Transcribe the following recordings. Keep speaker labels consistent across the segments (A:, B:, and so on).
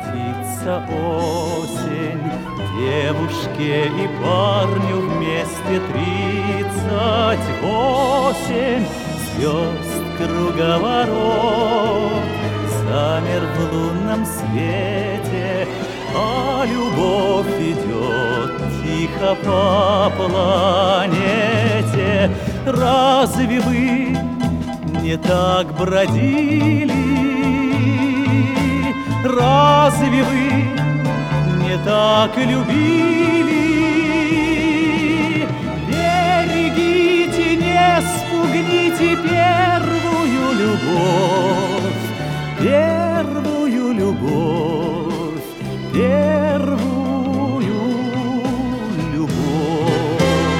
A: воротится осень, девушке и парню вместе 38. Звезд круговорот замер в лунном свете, а любовь идет тихо по планете. Разве вы не так бродили? Разве вы не так любили? Берегите, не спугните первую любовь, первую любовь, первую любовь.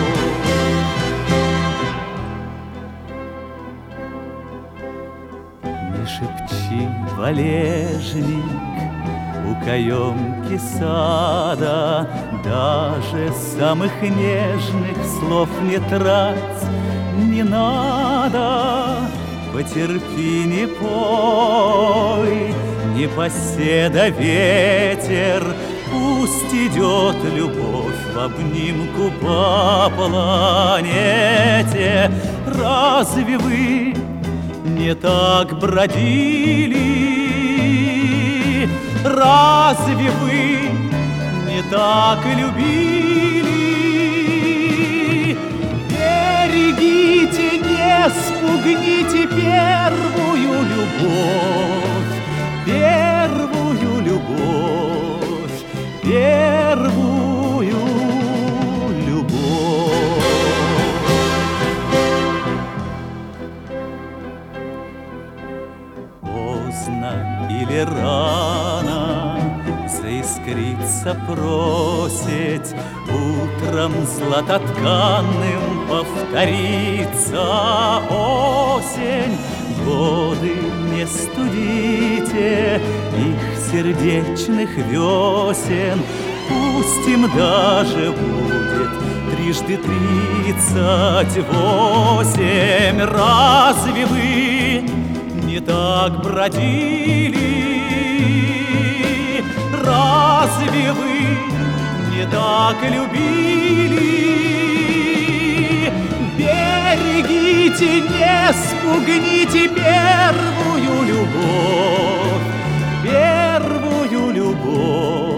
A: Не шепчи, валежник, у каемки сада, даже самых нежных слов не трать не надо. Потерпи, не пой, непоседа ветер, пусть идет любовь в обнимку по планете. Разве вы не так бродили? Разве вы не так любили? Берегите, не спугните первую любовь, первую любовь, первую любовь. Поздно или рано заискриться просить, утром златотканным повторится осень. Годы не студите их сердечных весен, пусть им даже будет трижды 38. Разве вы не так бродили? Разве вы не так любили? Берегите, не спугните первую любовь, первую любовь.